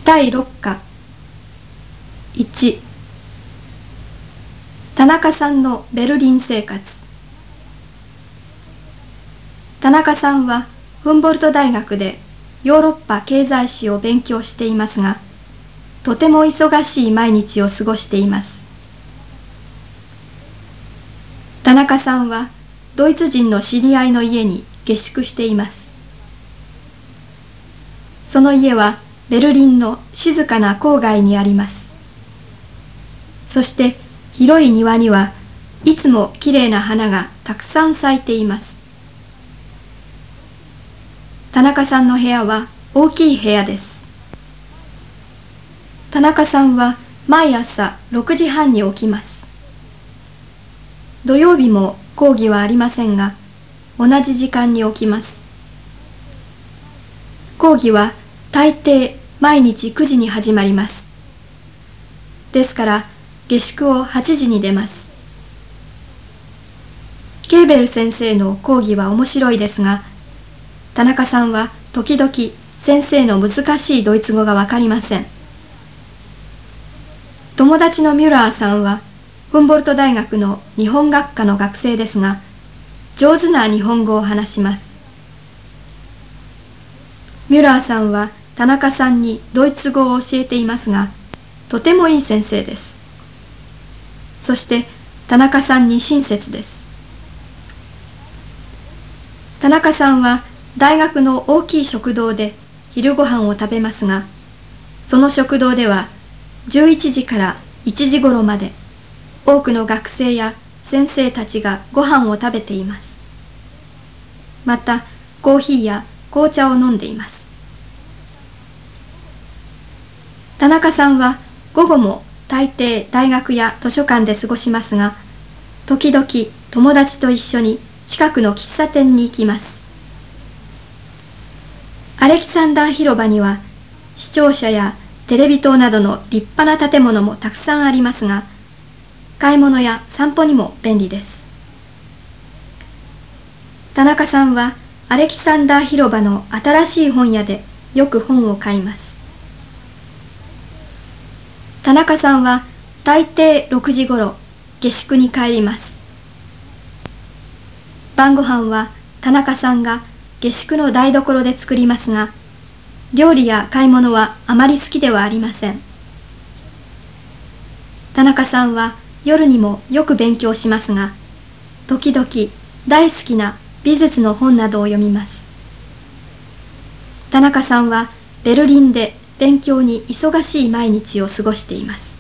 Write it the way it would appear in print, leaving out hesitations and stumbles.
第6課。1、田中さんのベルリン生活。田中さんはフンボルト大学でヨーロッパ経済史を勉強していますが、とても忙しい毎日を過ごしています。田中さんはドイツ人の知り合いの家に下宿しています。その家はベルリンの静かな郊外にあります。そして広い庭にはいつもきれいな花がたくさん咲いています。田中さんの部屋は大きい部屋です。田中さんは毎朝6時半に起きます。土曜日も講義はありませんが、同じ時間に起きます。講義は大抵毎日9時に始まります。ですから下宿を8時に出ます。ケーベル先生の講義は面白いですが、田中さんは時々先生の難しいドイツ語がわかりません。友達のミュラーさんはフンボルト大学の日本学科の学生ですが、上手な日本語を話します。ミュラーさんは田中さんにドイツ語を教えていますが、とてもいい先生です。そして田中さんに親切です。田中さんは大学の大きい食堂で昼ご飯を食べますが、その食堂では11時から1時ごろまで多くの学生や先生たちがご飯を食べています。またコーヒーや紅茶を飲んでいます。田中さんは午後も大抵大学や図書館で過ごしますが、時々友達と一緒に近くの喫茶店に行きます。アレキサンダー広場には市庁舎やテレビ塔などの立派な建物もたくさんありますが、買い物や散歩にも便利です。田中さんはアレキサンダー広場の新しい本屋でよく本を買います。田中さんは大抵6時ごろ下宿に帰ります。晩ご飯は田中さんが下宿の台所で作りますが、料理や買い物はあまり好きではありません。田中さんは夜にもよく勉強しますが、時々大好きな美術の本などを読みます。田中さんはベルリンで勉強に忙しい毎日を過ごしています。